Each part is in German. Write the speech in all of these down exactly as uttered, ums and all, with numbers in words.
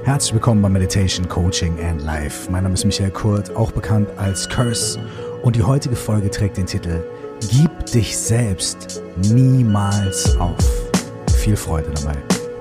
Herzlich willkommen bei Meditation, Coaching and Life. Mein Name ist Michael Kurt, auch bekannt als Curse. Und die heutige Folge trägt den Titel Gib dich selbst niemals auf. Viel Freude dabei.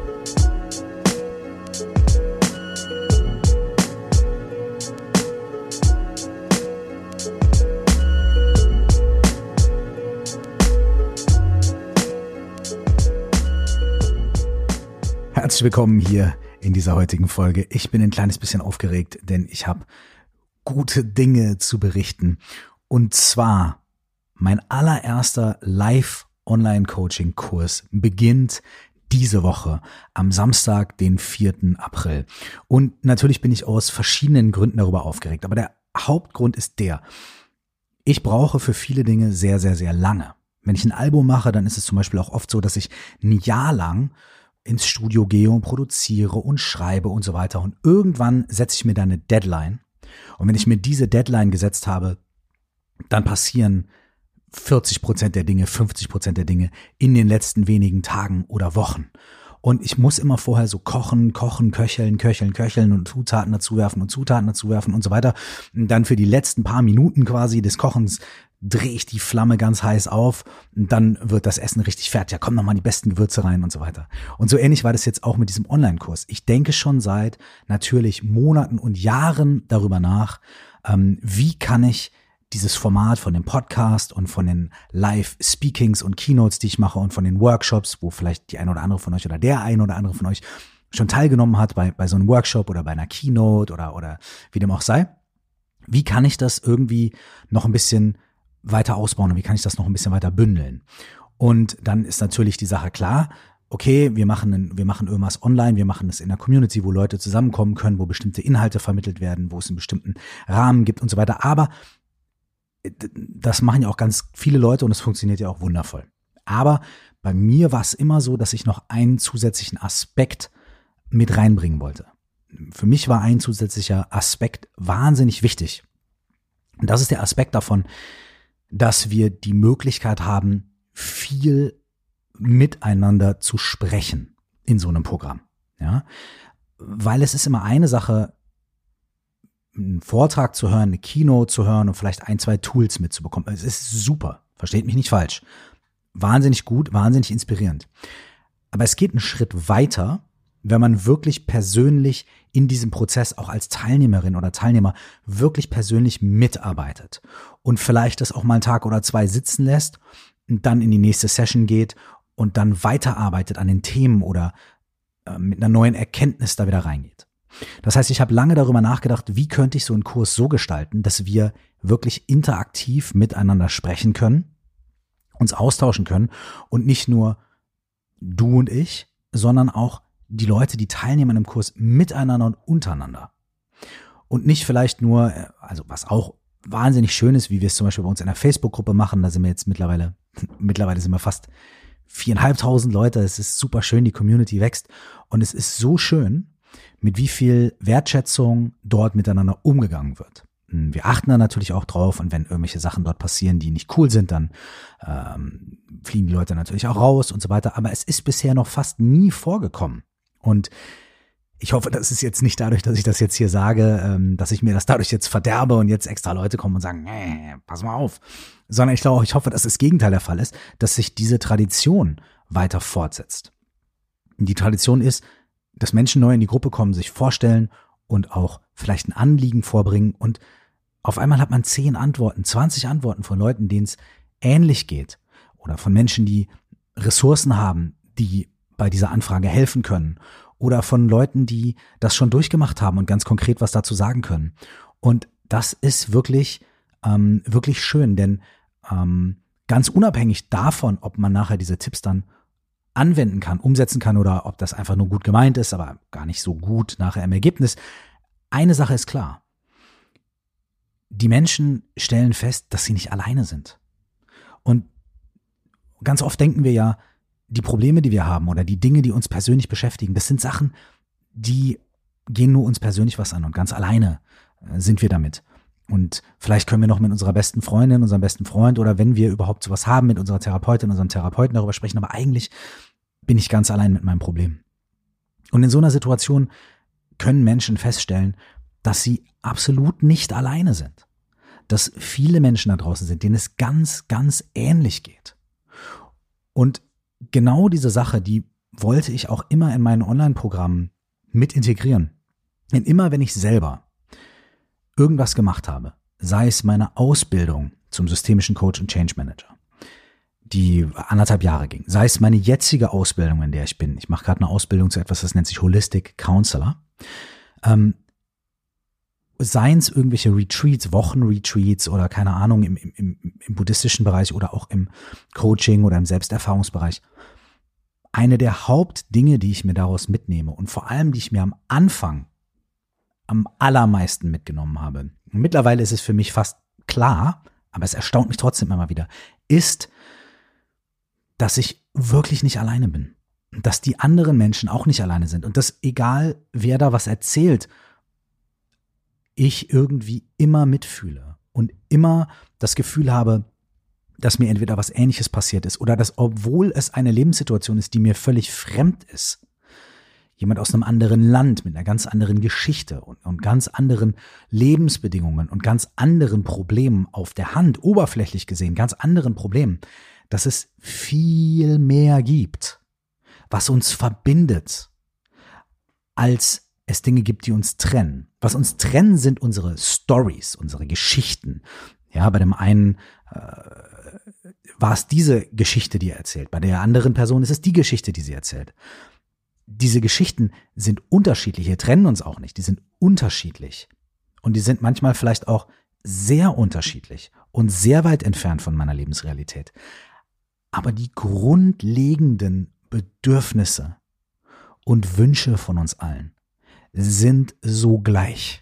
Herzlich willkommen hier in dieser heutigen Folge. Ich bin ein kleines bisschen aufgeregt, denn ich habe gute Dinge zu berichten. Und zwar, mein allererster Live-Online-Coaching-Kurs beginnt diese Woche am Samstag, den vierten April. Und natürlich bin ich aus verschiedenen Gründen darüber aufgeregt. Aber der Hauptgrund ist der: Ich brauche für viele Dinge sehr, sehr, sehr lange. Wenn ich ein Album mache, dann ist es zum Beispiel auch oft so, dass ich ein Jahr lang ins Studio gehe und produziere und schreibe und so weiter. Und irgendwann setze ich mir da eine Deadline. Und wenn ich mir diese Deadline gesetzt habe, dann passieren vierzig Prozent der Dinge, fünfzig Prozent der Dinge in den letzten wenigen Tagen oder Wochen. Und ich muss immer vorher so kochen, kochen, köcheln, köcheln, köcheln und Zutaten dazu werfen und Zutaten dazu werfen und so weiter. Und dann für die letzten paar Minuten quasi des Kochens drehe ich die Flamme ganz heiß auf und dann wird das Essen richtig fertig. Ja, kommen nochmal die besten Gewürze rein und so weiter. Und so ähnlich war das jetzt auch mit diesem Online-Kurs. Ich denke schon seit natürlich Monaten und Jahren darüber nach, ähm, wie kann ich dieses Format von dem Podcast und von den Live-Speakings und Keynotes, die ich mache und von den Workshops, wo vielleicht die eine oder andere von euch oder der eine oder andere von euch schon teilgenommen hat bei, bei so einem Workshop oder bei einer Keynote oder, oder wie dem auch sei. Wie kann ich das irgendwie noch ein bisschen weiter ausbauen und wie kann ich das noch ein bisschen weiter bündeln? Und dann ist natürlich die Sache klar, okay, wir machen wir machen irgendwas online, wir machen das in der Community, wo Leute zusammenkommen können, wo bestimmte Inhalte vermittelt werden, wo es einen bestimmten Rahmen gibt und so weiter. Aber das machen ja auch ganz viele Leute und es funktioniert ja auch wundervoll. Aber bei mir war es immer so, dass ich noch einen zusätzlichen Aspekt mit reinbringen wollte. Für mich war ein zusätzlicher Aspekt wahnsinnig wichtig. Und das ist der Aspekt davon, dass wir die Möglichkeit haben, viel miteinander zu sprechen in so einem Programm. Ja? Weil es ist immer eine Sache, einen Vortrag zu hören, eine Keynote zu hören und vielleicht ein, zwei Tools mitzubekommen. Es ist super, versteht mich nicht falsch. Wahnsinnig gut, wahnsinnig inspirierend. Aber es geht einen Schritt weiter, wenn man wirklich persönlich in diesem Prozess auch als Teilnehmerin oder Teilnehmer wirklich persönlich mitarbeitet und vielleicht das auch mal einen Tag oder zwei sitzen lässt und dann in die nächste Session geht und dann weiterarbeitet an den Themen oder äh, mit einer neuen Erkenntnis da wieder reingeht. Das heißt, ich habe lange darüber nachgedacht, wie könnte ich so einen Kurs so gestalten, dass wir wirklich interaktiv miteinander sprechen können, uns austauschen können und nicht nur du und ich, sondern auch die Leute, die teilnehmen im Kurs miteinander und untereinander. Und nicht vielleicht nur, also was auch wahnsinnig schön ist, wie wir es zum Beispiel bei uns in der Facebook-Gruppe machen, da sind wir jetzt mittlerweile, mittlerweile sind wir fast viereinhalbtausend Leute, es ist super schön, die Community wächst und es ist so schön, mit wie viel Wertschätzung dort miteinander umgegangen wird. Wir achten da natürlich auch drauf und wenn irgendwelche Sachen dort passieren, die nicht cool sind, dann ähm, fliegen die Leute natürlich auch raus und so weiter. Aber es ist bisher noch fast nie vorgekommen. Und ich hoffe, das ist jetzt nicht dadurch, dass ich das jetzt hier sage, ähm, dass ich mir das dadurch jetzt verderbe und jetzt extra Leute kommen und sagen, nee, pass mal auf. Sondern ich glaube, ich hoffe, dass das Gegenteil der Fall ist, dass sich diese Tradition weiter fortsetzt. Und die Tradition ist, dass Menschen neu in die Gruppe kommen, sich vorstellen und auch vielleicht ein Anliegen vorbringen und auf einmal hat man zehn Antworten, zwanzig Antworten von Leuten, denen es ähnlich geht oder von Menschen, die Ressourcen haben, die bei dieser Anfrage helfen können oder von Leuten, die das schon durchgemacht haben und ganz konkret was dazu sagen können. Und das ist wirklich, ähm, wirklich schön, denn ähm, ganz unabhängig davon, ob man nachher diese Tipps dann anwenden kann, umsetzen kann oder ob das einfach nur gut gemeint ist, aber gar nicht so gut nachher im Ergebnis. Eine Sache ist klar. Die Menschen stellen fest, dass sie nicht alleine sind. Und ganz oft denken wir ja, die Probleme, die wir haben oder die Dinge, die uns persönlich beschäftigen, das sind Sachen, die gehen nur uns persönlich was an und ganz alleine sind wir damit. Und vielleicht können wir noch mit unserer besten Freundin, unserem besten Freund oder wenn wir überhaupt sowas haben, mit unserer Therapeutin, unserem Therapeuten darüber sprechen, aber eigentlich bin ich ganz allein mit meinem Problem. Und in so einer Situation können Menschen feststellen, dass sie absolut nicht alleine sind. Dass viele Menschen da draußen sind, denen es ganz, ganz ähnlich geht. Und genau diese Sache, die wollte ich auch immer in meinen Online-Programmen mit integrieren. Denn immer wenn ich selber irgendwas gemacht habe, sei es meine Ausbildung zum systemischen Coach und Change Manager, die anderthalb Jahre ging, sei es meine jetzige Ausbildung, in der ich bin, ich mache gerade eine Ausbildung zu etwas, das nennt sich Holistic Counselor, ähm, seien es irgendwelche Retreats, Wochenretreats oder keine Ahnung im, im, im buddhistischen Bereich oder auch im Coaching oder im Selbsterfahrungsbereich. Eine der Hauptdinge, die ich mir daraus mitnehme und vor allem, die ich mir am Anfang am allermeisten mitgenommen habe, und mittlerweile ist es für mich fast klar, aber es erstaunt mich trotzdem immer wieder, ist, dass ich wirklich nicht alleine bin. Dass die anderen Menschen auch nicht alleine sind und dass egal wer da was erzählt, ich irgendwie immer mitfühle und immer das Gefühl habe, dass mir entweder was Ähnliches passiert ist oder dass, obwohl es eine Lebenssituation ist, die mir völlig fremd ist, jemand aus einem anderen Land mit einer ganz anderen Geschichte und, und ganz anderen Lebensbedingungen und ganz anderen Problemen auf der Hand, oberflächlich gesehen, ganz anderen Problemen, dass es viel mehr gibt, was uns verbindet, als es Dinge gibt, die uns trennen. Was uns trennen, sind unsere Stories, unsere Geschichten. Ja, bei dem einen äh, war es diese Geschichte, die er erzählt. Bei der anderen Person ist es die Geschichte, die sie erzählt. Diese Geschichten sind unterschiedlich. Wir trennen uns auch nicht. Die sind unterschiedlich. Und die sind manchmal vielleicht auch sehr unterschiedlich und sehr weit entfernt von meiner Lebensrealität. Aber die grundlegenden Bedürfnisse und Wünsche von uns allen sind so gleich.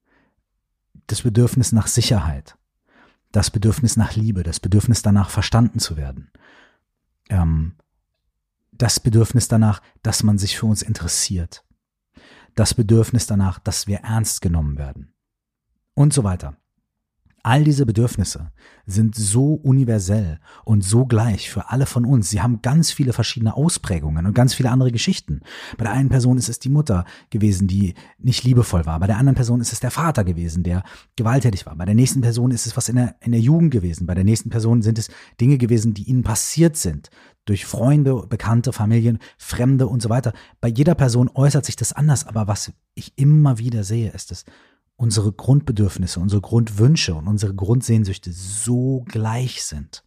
Das Bedürfnis nach Sicherheit, das Bedürfnis nach Liebe, das Bedürfnis danach, verstanden zu werden, ähm, das Bedürfnis danach, dass man sich für uns interessiert, das Bedürfnis danach, dass wir ernst genommen werden und so weiter. All diese Bedürfnisse sind so universell und so gleich für alle von uns. Sie haben ganz viele verschiedene Ausprägungen und ganz viele andere Geschichten. Bei der einen Person ist es die Mutter gewesen, die nicht liebevoll war. Bei der anderen Person ist es der Vater gewesen, der gewalttätig war. Bei der nächsten Person ist es was in der, in der Jugend gewesen. Bei der nächsten Person sind es Dinge gewesen, die ihnen passiert sind. Durch Freunde, Bekannte, Familien, Fremde und so weiter. Bei jeder Person äußert sich das anders. Aber was ich immer wieder sehe, ist es, unsere Grundbedürfnisse, unsere Grundwünsche und unsere Grundsehnsüchte so gleich sind.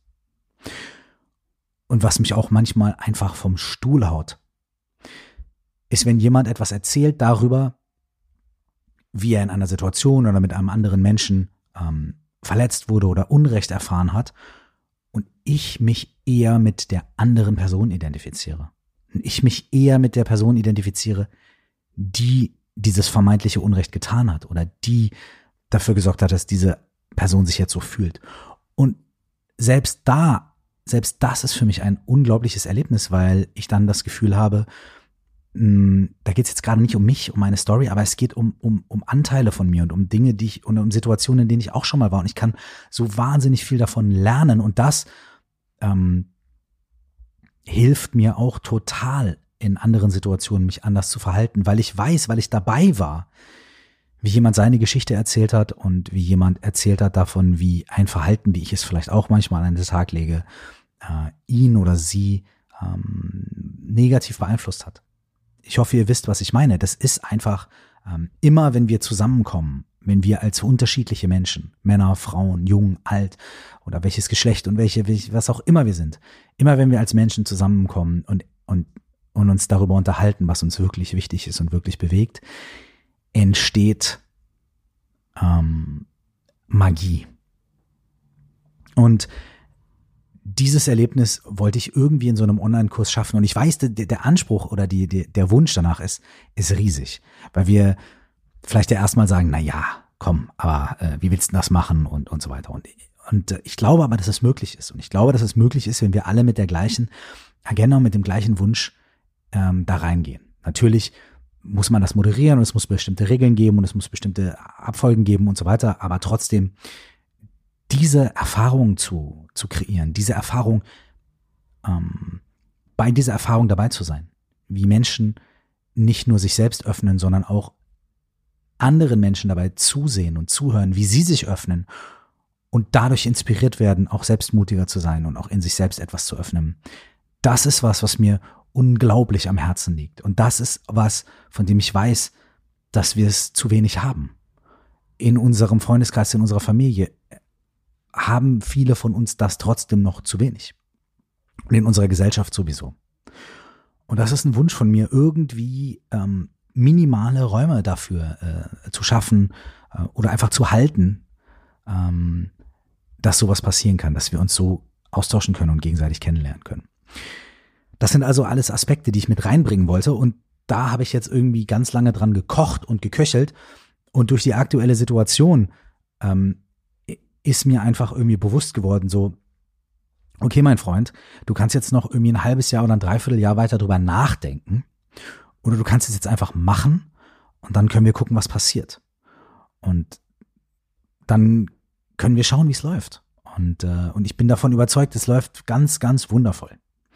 Und was mich auch manchmal einfach vom Stuhl haut, ist, wenn jemand etwas erzählt darüber, wie er in einer Situation oder mit einem anderen Menschen ähm, verletzt wurde oder Unrecht erfahren hat und ich mich eher mit der anderen Person identifiziere. Und ich mich eher mit der Person identifiziere, die dieses vermeintliche Unrecht getan hat oder die dafür gesorgt hat, dass diese Person sich jetzt so fühlt. Und selbst da, selbst das ist für mich ein unglaubliches Erlebnis, weil ich dann das Gefühl habe, mh, da geht es jetzt gerade nicht um mich, um meine Story, aber es geht um, um, um Anteile von mir und um Dinge, die ich und um Situationen, in denen ich auch schon mal war. Und ich kann so wahnsinnig viel davon lernen. Und das ähm, hilft mir auch total, in anderen Situationen mich anders zu verhalten, weil ich weiß, weil ich dabei war, wie jemand seine Geschichte erzählt hat und wie jemand erzählt hat davon, wie ein Verhalten, wie ich es vielleicht auch manchmal an den Tag lege, äh, ihn oder sie ähm, negativ beeinflusst hat. Ich hoffe, ihr wisst, was ich meine. Das ist einfach ähm, immer, wenn wir zusammenkommen, wenn wir als unterschiedliche Menschen, Männer, Frauen, jung, alt oder welches Geschlecht und welche, was auch immer wir sind, immer wenn wir als Menschen zusammenkommen und, und und uns darüber unterhalten, was uns wirklich wichtig ist und wirklich bewegt, entsteht ähm, Magie. Und dieses Erlebnis wollte ich irgendwie in so einem Online-Kurs schaffen. Und ich weiß, der, der Anspruch oder die, die, der Wunsch danach ist, ist riesig. Weil wir vielleicht ja erstmal sagen, na ja, komm, aber äh, wie willst du das machen und, und so weiter. Und, und äh, ich glaube aber, dass es möglich ist. Und ich glaube, dass es möglich ist, wenn wir alle mit der gleichen Agenda und mit dem gleichen Wunsch ähm, da reingehen. Natürlich muss man das moderieren und es muss bestimmte Regeln geben und es muss bestimmte Abfolgen geben und so weiter. Aber trotzdem diese Erfahrung zu, zu kreieren, diese Erfahrung, ähm, bei dieser Erfahrung dabei zu sein, wie Menschen nicht nur sich selbst öffnen, sondern auch anderen Menschen dabei zusehen und zuhören, wie sie sich öffnen und dadurch inspiriert werden, auch selbstmutiger zu sein und auch in sich selbst etwas zu öffnen. Das ist was, was mir unglaublich am Herzen liegt. Und das ist was, von dem ich weiß, dass wir es zu wenig haben. In unserem Freundeskreis, in unserer Familie haben viele von uns das trotzdem noch zu wenig. Und in unserer Gesellschaft sowieso. Und das ist ein Wunsch von mir, irgendwie ähm, minimale Räume dafür äh, zu schaffen äh, oder einfach zu halten, ähm, dass sowas passieren kann, dass wir uns so austauschen können und gegenseitig kennenlernen können. Das sind also alles Aspekte, die ich mit reinbringen wollte, und da habe ich jetzt irgendwie ganz lange dran gekocht und geköchelt, und durch die aktuelle Situation ähm, ist mir einfach irgendwie bewusst geworden, so, okay, mein Freund, du kannst jetzt noch irgendwie ein halbes Jahr oder ein Dreivierteljahr weiter drüber nachdenken, oder du kannst es jetzt einfach machen und dann können wir gucken, was passiert. Und dann können wir schauen, wie es läuft. Und, äh, und ich bin davon überzeugt, es läuft ganz, ganz wundervoll.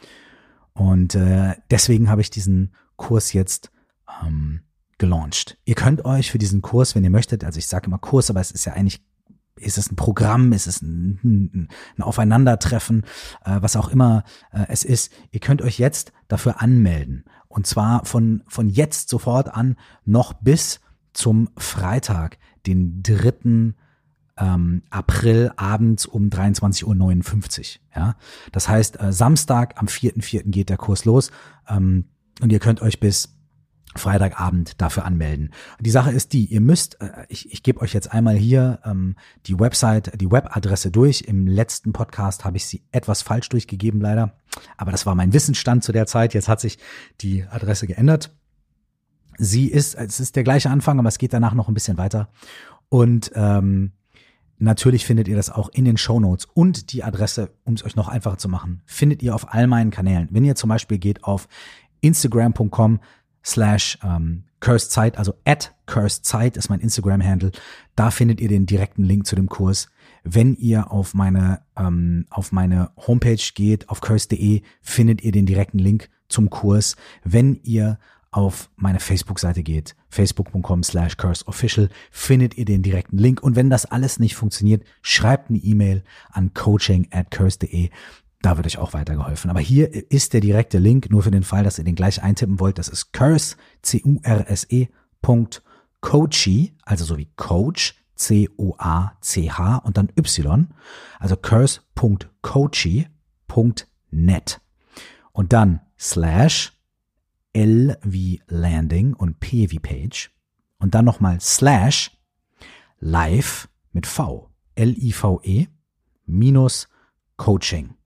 Und äh, deswegen habe ich diesen Kurs jetzt ähm, gelauncht. Ihr könnt euch für diesen Kurs, wenn ihr möchtet, also ich sage immer Kurs, aber es ist ja eigentlich, ist es ein Programm, ist es ein, ein, ein Aufeinandertreffen, äh, was auch immer äh, es ist. Ihr könnt euch jetzt dafür anmelden. Und zwar von, von jetzt sofort an noch bis zum Freitag, den dritten Ähm, April abends um dreiundzwanzig Uhr neunundfünfzig. Ja? Das heißt, äh, Samstag am vierten vierten geht der Kurs los, ähm, und ihr könnt euch bis Freitagabend dafür anmelden. Die Sache ist die, ihr müsst, äh, ich, ich gebe euch jetzt einmal hier ähm, die Website, die Webadresse durch. Im letzten Podcast habe ich sie etwas falsch durchgegeben, leider. Aber das war mein Wissensstand zu der Zeit. Jetzt hat sich die Adresse geändert. Sie ist, es ist der gleiche Anfang, aber es geht danach noch ein bisschen weiter. Und ähm, natürlich findet ihr das auch in den Shownotes, und die Adresse, um es euch noch einfacher zu machen, findet ihr auf all meinen Kanälen. Wenn ihr zum Beispiel geht auf instagram punkt com slash cursedzeit, also at cursedzeit ist mein Instagram-Handle, da findet ihr den direkten Link zu dem Kurs. Wenn ihr auf meine ähm, auf meine Homepage geht, auf curse punkt de, findet ihr den direkten Link zum Kurs. Wenn ihr auf meine Facebook-Seite geht, facebook punkt com slash curseofficial, findet ihr den direkten Link. Und wenn das alles nicht funktioniert, schreibt eine E-Mail an coaching at curse punkt de. Da wird euch auch weitergeholfen. Aber hier ist der direkte Link, nur für den Fall, dass ihr den gleich eintippen wollt. Das ist curse, C U R S E, Punkt, coachy, also so wie Coach, C O A C H und dann Y, also curse punkt coachy punkt net. Und dann slash L wie Landing und P wie Page und dann nochmal slash live mit V, L I V E minus Coaching.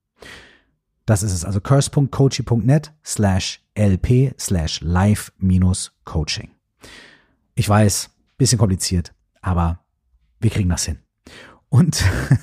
Das ist es, also curse punkt coachy punkt net slash lp slash live minus Coaching. Ich weiß, bisschen kompliziert, aber wir kriegen das hin. Und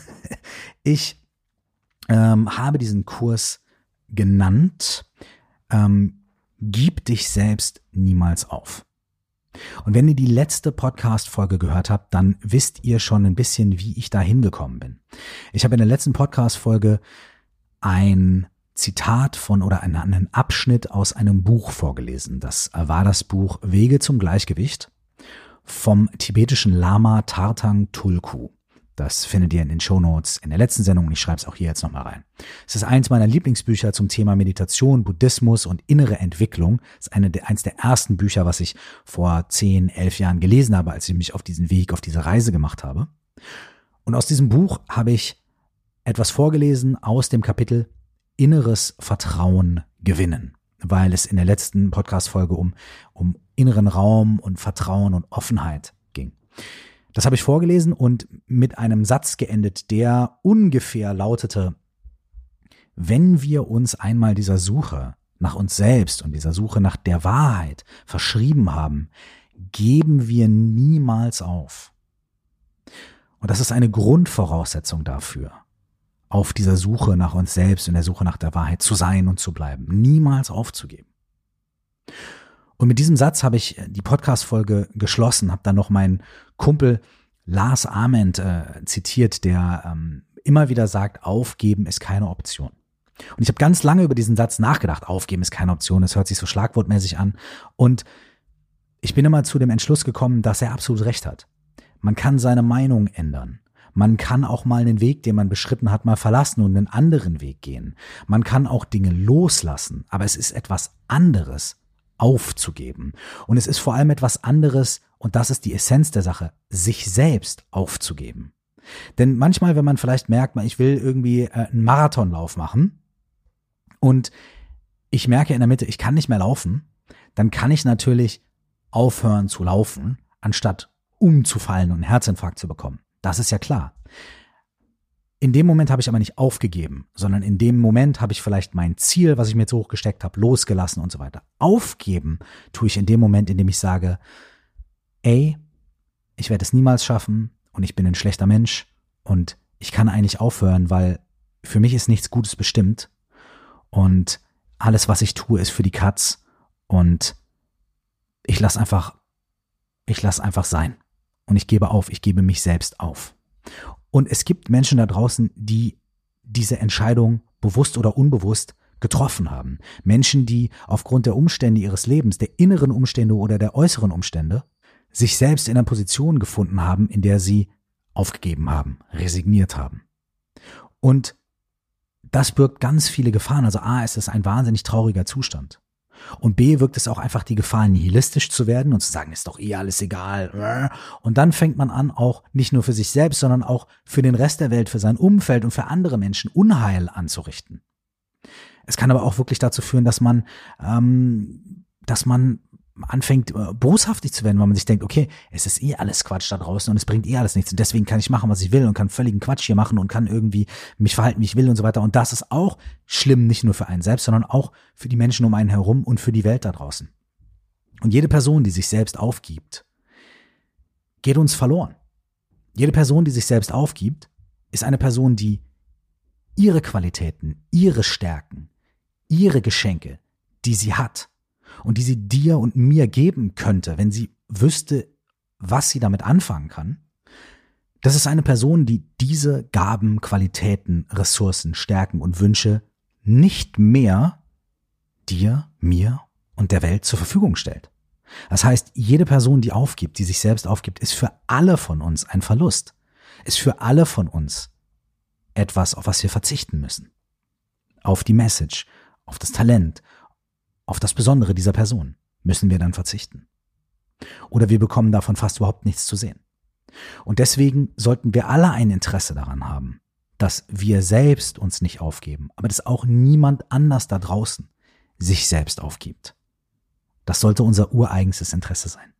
ich ähm, habe diesen Kurs genannt, ähm, Gib dich selbst niemals auf. Und wenn ihr die letzte Podcast-Folge gehört habt, dann wisst ihr schon ein bisschen, wie ich da hingekommen bin. Ich habe in der letzten Podcast-Folge ein Zitat von oder einen, einen Abschnitt aus einem Buch vorgelesen. Das war das Buch Wege zum Gleichgewicht vom tibetischen Lama Tarthang Tulku. Das findet ihr in den Shownotes in der letzten Sendung, und ich schreibe es auch hier jetzt nochmal rein. Es ist eins meiner Lieblingsbücher zum Thema Meditation, Buddhismus und innere Entwicklung. Es ist eine der, eins der ersten Bücher, was ich vor zehn, elf Jahren gelesen habe, als ich mich auf diesen Weg, auf diese Reise gemacht habe. Und aus diesem Buch habe ich etwas vorgelesen aus dem Kapitel Inneres Vertrauen gewinnen, weil es in der letzten Podcast-Folge um, um inneren Raum und Vertrauen und Offenheit ging. Das habe ich vorgelesen und mit einem Satz geendet, der ungefähr lautete: Wenn wir uns einmal dieser Suche nach uns selbst und dieser Suche nach der Wahrheit verschrieben haben, geben wir niemals auf. Und das ist eine Grundvoraussetzung dafür, auf dieser Suche nach uns selbst und der Suche nach der Wahrheit zu sein und zu bleiben, niemals aufzugeben. Und mit diesem Satz habe ich die Podcast-Folge geschlossen, habe dann noch meinen Kumpel Lars Ament äh, zitiert, der ähm, immer wieder sagt, aufgeben ist keine Option. Und ich habe ganz lange über diesen Satz nachgedacht, aufgeben ist keine Option, das hört sich so schlagwortmäßig an. Und ich bin immer zu dem Entschluss gekommen, dass er absolut recht hat. Man kann seine Meinung ändern. Man kann auch mal einen Weg, den man beschritten hat, mal verlassen und einen anderen Weg gehen. Man kann auch Dinge loslassen, aber es ist etwas anderes, aufzugeben. Und es ist vor allem etwas anderes, und das ist die Essenz der Sache, sich selbst aufzugeben. Denn manchmal, wenn man vielleicht merkt, ich will irgendwie einen Marathonlauf machen und ich merke in der Mitte, ich kann nicht mehr laufen, dann kann ich natürlich aufhören zu laufen, anstatt umzufallen und einen Herzinfarkt zu bekommen. Das ist ja klar. In dem Moment habe ich aber nicht aufgegeben, sondern in dem Moment habe ich vielleicht mein Ziel, was ich mir jetzt hochgesteckt habe, losgelassen und so weiter. Aufgeben tue ich in dem Moment, in dem ich sage, ey, ich werde es niemals schaffen und ich bin ein schlechter Mensch und ich kann eigentlich aufhören, weil für mich ist nichts Gutes bestimmt und alles, was ich tue, ist für die Katz und ich lasse einfach, ich lasse einfach sein. Und ich gebe auf, ich gebe mich selbst auf. Und es gibt Menschen da draußen, die diese Entscheidung bewusst oder unbewusst getroffen haben. Menschen, die aufgrund der Umstände ihres Lebens, der inneren Umstände oder der äußeren Umstände, sich selbst in einer Position gefunden haben, in der sie aufgegeben haben, resigniert haben. Und das birgt ganz viele Gefahren. Also A, ist es ein wahnsinnig trauriger Zustand. Und B, wirkt es auch einfach die Gefahr, nihilistisch zu werden und zu sagen, ist doch eh alles egal. Und dann fängt man an, auch nicht nur für sich selbst, sondern auch für den Rest der Welt, für sein Umfeld und für andere Menschen Unheil anzurichten. Es kann aber auch wirklich dazu führen, dass man, ähm, dass man anfängt, äh, boshaftig zu werden, weil man sich denkt, okay, es ist eh alles Quatsch da draußen und es bringt eh alles nichts und deswegen kann ich machen, was ich will und kann völligen Quatsch hier machen und kann irgendwie mich verhalten, wie ich will und so weiter. Und das ist auch schlimm, nicht nur für einen selbst, sondern auch für die Menschen um einen herum und für die Welt da draußen. Und jede Person, die sich selbst aufgibt, geht uns verloren. Jede Person, die sich selbst aufgibt, ist eine Person, die ihre Qualitäten, ihre Stärken, ihre Geschenke, die sie hat, und die sie dir und mir geben könnte, wenn sie wüsste, was sie damit anfangen kann, das ist eine Person, die diese Gaben, Qualitäten, Ressourcen, Stärken und Wünsche nicht mehr dir, mir und der Welt zur Verfügung stellt. Das heißt, jede Person, die aufgibt, die sich selbst aufgibt, ist für alle von uns ein Verlust. Ist für alle von uns etwas, auf was wir verzichten müssen. Auf die Message, auf das Talent, auf das Besondere dieser Person müssen wir dann verzichten. Oder wir bekommen davon fast überhaupt nichts zu sehen. Und deswegen sollten wir alle ein Interesse daran haben, dass wir selbst uns nicht aufgeben, aber dass auch niemand anders da draußen sich selbst aufgibt. Das sollte unser ureigenstes Interesse sein.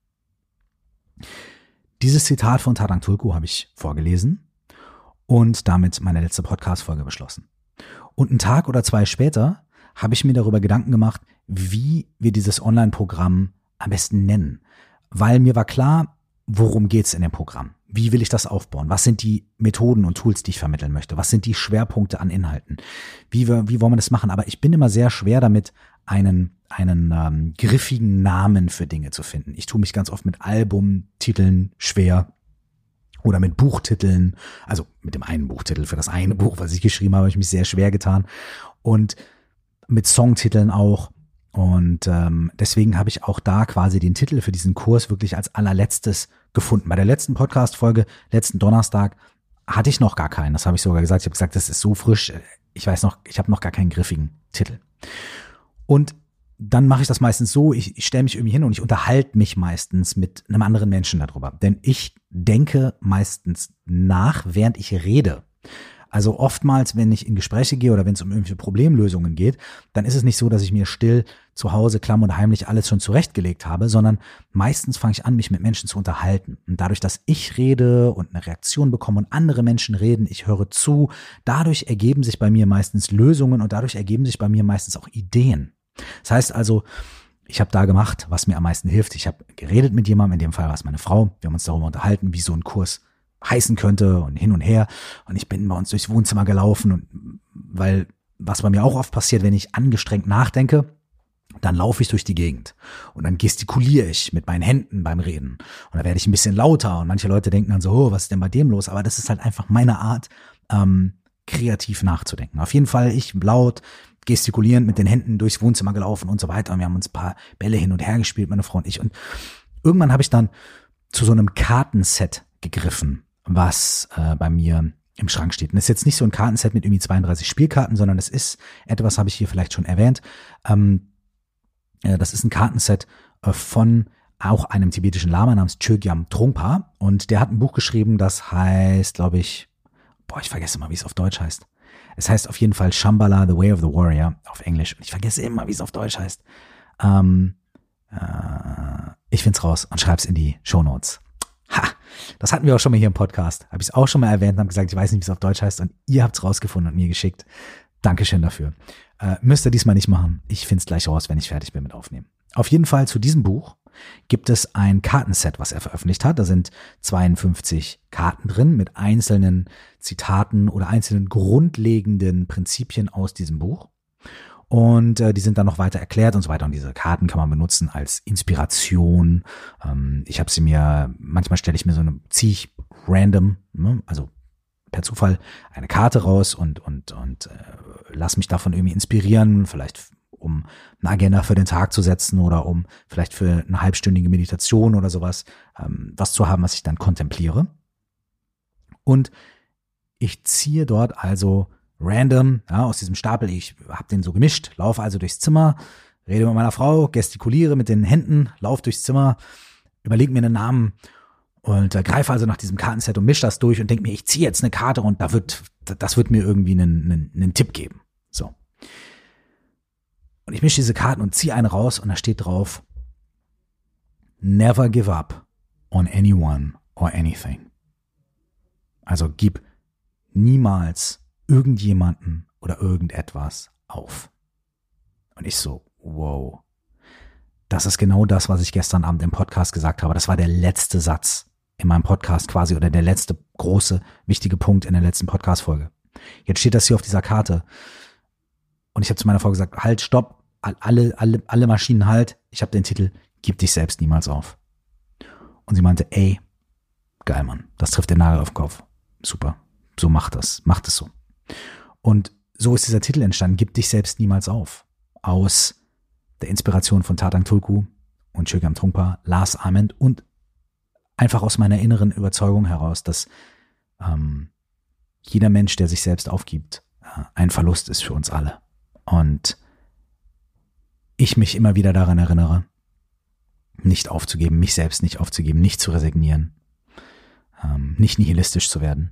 Dieses Zitat von Tadang Tulku habe ich vorgelesen und damit meine letzte Podcast-Folge beschlossen. Und einen Tag oder zwei später habe ich mir darüber Gedanken gemacht, wie wir dieses Online-Programm am besten nennen. Weil mir war klar, worum geht's in dem Programm? Wie will ich das aufbauen? Was sind die Methoden und Tools, die ich vermitteln möchte? Was sind die Schwerpunkte an Inhalten? Wie, wir, wie wollen wir das machen? Aber ich bin immer sehr schwer damit, einen, einen ähm, griffigen Namen für Dinge zu finden. Ich tue mich ganz oft mit Albumtiteln schwer oder mit Buchtiteln, also mit dem einen Buchtitel für das eine Buch, was ich geschrieben habe, habe ich mich sehr schwer getan. Und mit Songtiteln auch. Und ähm, deswegen habe ich auch da quasi den Titel für diesen Kurs wirklich als allerletztes gefunden. Bei der letzten Podcast-Folge, letzten Donnerstag, hatte ich noch gar keinen. Das habe ich sogar gesagt. Ich habe gesagt, das ist so frisch. Ich weiß noch, ich habe noch gar keinen griffigen Titel. Und dann mache ich das meistens so, ich, ich stelle mich irgendwie hin und ich unterhalte mich meistens mit einem anderen Menschen darüber. Denn ich denke meistens nach, während ich rede. Also oftmals, wenn ich in Gespräche gehe oder wenn es um irgendwelche Problemlösungen geht, dann ist es nicht so, dass ich mir still zu Hause klamm und heimlich alles schon zurechtgelegt habe, sondern meistens fange ich an, mich mit Menschen zu unterhalten. Und dadurch, dass ich rede und eine Reaktion bekomme und andere Menschen reden, ich höre zu, dadurch ergeben sich bei mir meistens Lösungen und dadurch ergeben sich bei mir meistens auch Ideen. Das heißt also, ich habe da gemacht, was mir am meisten hilft. Ich habe geredet mit jemandem, in dem Fall war es meine Frau. Wir haben uns darüber unterhalten, wie so ein Kurs heißen könnte und hin und her. Und ich bin bei uns durchs Wohnzimmer gelaufen und weil, was bei mir auch oft passiert, wenn ich angestrengt nachdenke, dann laufe ich durch die Gegend und dann gestikuliere ich mit meinen Händen beim Reden. Und da werde ich ein bisschen lauter und manche Leute denken dann so, oh, was ist denn bei dem los? Aber das ist halt einfach meine Art, ähm, kreativ nachzudenken. Auf jeden Fall ich laut, gestikulierend mit den Händen durchs Wohnzimmer gelaufen und so weiter. Und wir haben uns ein paar Bälle hin und her gespielt, meine Frau und ich. Und irgendwann habe ich dann zu so einem Kartenset gegriffen, was äh, bei mir im Schrank steht. Und das ist jetzt nicht so ein Kartenset mit irgendwie zweiunddreißig Spielkarten, sondern es ist, etwas habe ich hier vielleicht schon erwähnt, ähm, äh, das ist ein Kartenset äh, von auch einem tibetischen Lama namens Chögyam Trungpa. Und der hat ein Buch geschrieben, das heißt, glaube ich, boah, ich vergesse immer, wie es auf Deutsch heißt. Es heißt auf jeden Fall Shambhala, The Way of the Warrior auf Englisch. Und ich vergesse immer, wie es auf Deutsch heißt. Ähm, äh, ich find's raus und schreib's in die Shownotes. Ha, das hatten wir auch schon mal hier im Podcast. Habe ich es auch schon mal erwähnt und habe gesagt, ich weiß nicht, wie es auf Deutsch heißt. Und ihr habt's rausgefunden und mir geschickt. Dankeschön dafür. Äh, müsst ihr diesmal nicht machen. Ich find's gleich raus, wenn ich fertig bin mit Aufnehmen. Auf jeden Fall zu diesem Buch gibt es ein Kartenset, was er veröffentlicht hat. Da sind zweiundfünfzig Karten drin mit einzelnen Zitaten oder einzelnen grundlegenden Prinzipien aus diesem Buch. Und äh, die sind dann noch weiter erklärt und so weiter. Und diese Karten kann man benutzen als Inspiration. Ähm, ich habe sie mir, manchmal stelle ich mir so eine, ziehe ich random, ne, also per Zufall eine Karte raus und und und äh, lass mich davon irgendwie inspirieren, vielleicht um eine Agenda für den Tag zu setzen oder um vielleicht für eine halbstündige Meditation oder sowas, ähm, was zu haben, was ich dann kontempliere. Und ich ziehe dort also random, ja, aus diesem Stapel, ich habe den so gemischt, laufe also durchs Zimmer, rede mit meiner Frau, gestikuliere mit den Händen, laufe durchs Zimmer, überlege mir einen Namen und äh, greife also nach diesem Kartenset und mische das durch und denke mir, ich ziehe jetzt eine Karte und da wird, das wird mir irgendwie einen, einen, einen Tipp geben. So. Und ich mische diese Karten und ziehe eine raus und da steht drauf, never give up on anyone or anything. Also gib niemals irgendjemanden oder irgendetwas auf. Und ich so, wow. Das ist genau das, was ich gestern Abend im Podcast gesagt habe. Das war der letzte Satz in meinem Podcast quasi oder der letzte große, wichtige Punkt in der letzten Podcast-Folge. Jetzt steht das hier auf dieser Karte. Und ich habe zu meiner Frau gesagt, halt, stopp, alle, alle, alle Maschinen halt. Ich habe den Titel, gib dich selbst niemals auf. Und sie meinte, ey, geil, Mann, das trifft den Nagel auf den Kopf. Super, so mach das, mach das so. Und so ist dieser Titel entstanden, gib dich selbst niemals auf. Aus der Inspiration von Tatang Tulku und Chögyam Trungpa, Lars Ament und einfach aus meiner inneren Überzeugung heraus, dass ähm, jeder Mensch, der sich selbst aufgibt, äh, ein Verlust ist für uns alle. Und ich mich immer wieder daran erinnere, nicht aufzugeben, mich selbst nicht aufzugeben, nicht zu resignieren, ähm, nicht nihilistisch zu werden.